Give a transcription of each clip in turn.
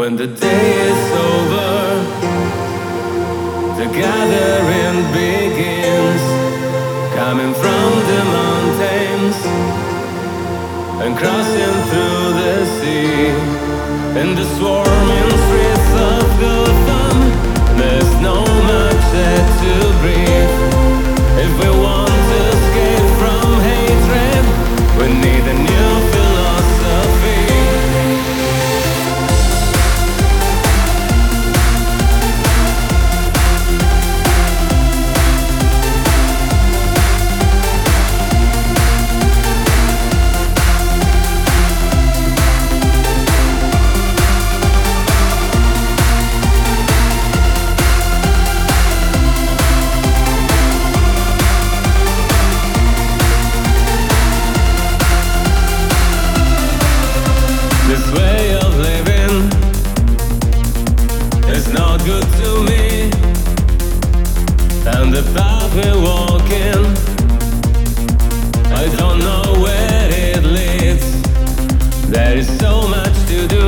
When the day is over, the gathering begins, coming from the mountains and crossing through the sea. In the swarming streets of Gotham, there's no much air to breathe. If we want to escape from hatred, we need a new philosophy. This way of living is not good to me, and the path we're walking, I don't know where it leads. There is so much to do,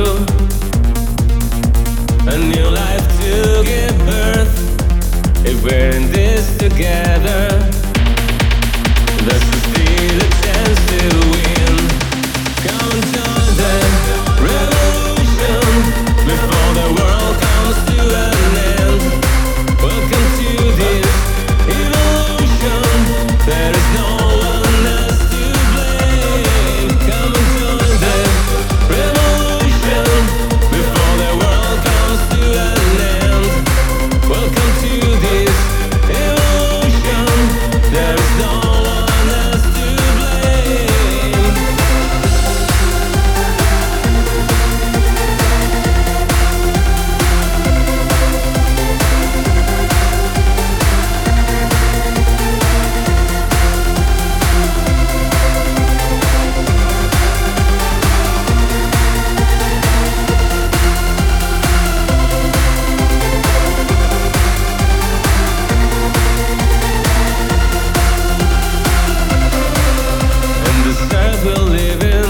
a new life to give birth. If we're in this together, there's still a chance to win. Come and join the revolution before the world comes to an end. Welcome to this evolution. There is no one else to blame. Come and join the revolution before the world comes to an end. Welcome to this evolution. There is no one else to blame. In this earth we're living,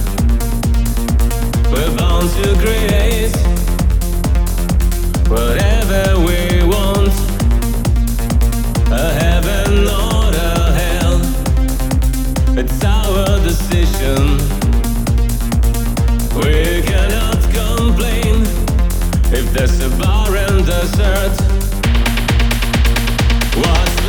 we're bound to create whatever we want, a heaven or a hell. It's our decision. We cannot complain if there's a barren desert. What's